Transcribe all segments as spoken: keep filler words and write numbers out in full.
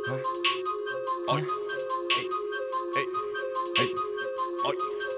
Huh? Oi. Ei. Ei. Ei. Oi.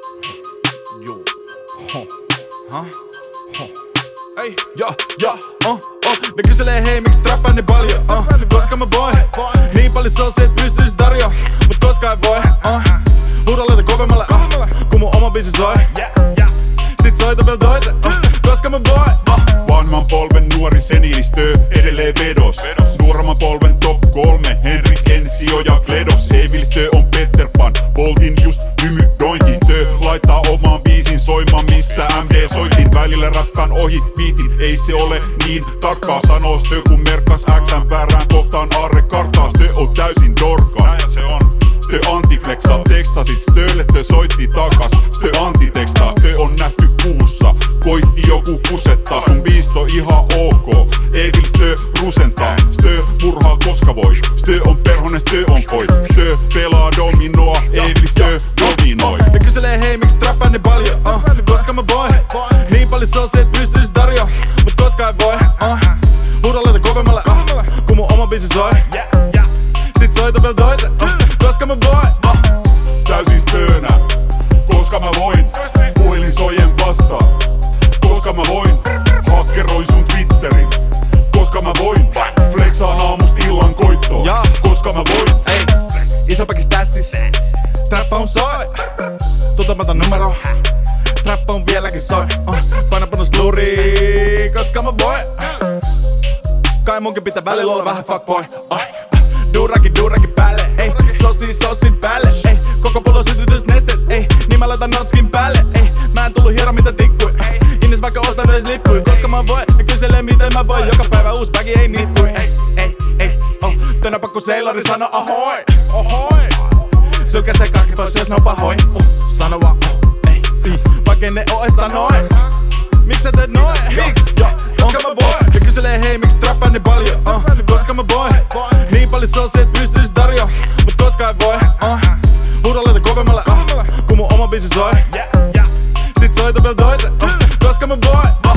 Joo. Huh. Huh? Huh. Ei. Ja, ja, uh, uh. Ne kyselee hei miks trappaa niin paljon, uh. Koska mä voin. Niin paljon se on se et pystyis tarjoa, mut koska ei voi, uh. Huuda laita kovemmalle, uh. Kun mun oma biisi soi. Sit soita vielä toisen, uh. Koska mä voin, uh. Vanhan polven nuori senilistö edelleen vedos. Nuoremman polven top kolme Henrik, Ensio ja Kledos. Evilistö on Peter Pan, Boltin just hymydointistö. Laittaa omaan biisin soimaan missä M D soitin. Välillä räppään ohi biitin, ei se ole niin tarkkaa sanoo. Stö kun merkkas Xn väärään kohtaan aarre kartaa. Stö on täysin dorka. Näin se on. Stö antiflexaa tekstasit, Stölle tö soitti takas. Stö antitekstaa, Stö on nähty kuussa. Koitti joku kusettaa, sun biisto ihan ok. Evil Stö rusentaa, Stö murhaa koska voi. Stö on perhonen, Stö on koi. Stö pelaa dominoa, Evil Stö dominoi. Ne kyselee hei miks trappaa niin paljon, uh. Koska mä voin. Niin paljon se on se et pystyis tarjoa, mut koska ei voi, uh. Huuda laita kovemmalle, uh. Kun mun oma biisi soi. Sit soita vielä toisen, uh. Koska mä voin, uh. Täysin Stönä, koska mä voin. Puhelin sojen vastaan, koska mä voin. Hakkeroin sun Twitterin, koska mä voin. Flexaan aamust illan koittoon, Ja. koska mä voin. Ei, isopäkis tässis. Trappa on soi. Tuntematon numero. Trappa on vieläkin soi. Uh. Paina panos lurii, koska mä voin. Kai munkin pitää välillä olla vähän fuckboy. Uh. Duuraki, duuraki päälle, ei. Sossi, sossin päälle, ei. Koko pullo sytytysnestet, ei. Niin mä laitan notskin päälle, ei. Mä en tullu hiero mitä tikkui, ei. Innes vaikka ostan edes lippui, koska mä voin. Ja kyselee miten mä voin, joka päivä uus bagi ei nippui, ei, ei, ei, oh. Tänä pakko seilari sano ahoi, ohoi. Sylkä se kaikki pois jos ne on pahoin, uh. Sano vaan, uh, ei, ei. Vaikka ne oo ees sanoi. Miks sä teet noin? Miks? Ja, koska mä voin. Ja kyselee hei miks trappaa niin paljon, uh. Koska mä voin. Niin paljon se on se et pystyis tarjoa, mut koska ei voi, uh. Huuda laita kovemmalle, uh. Kun mun oma biisi soi. Sit soita vielä toisen, uh. Koska mä voin.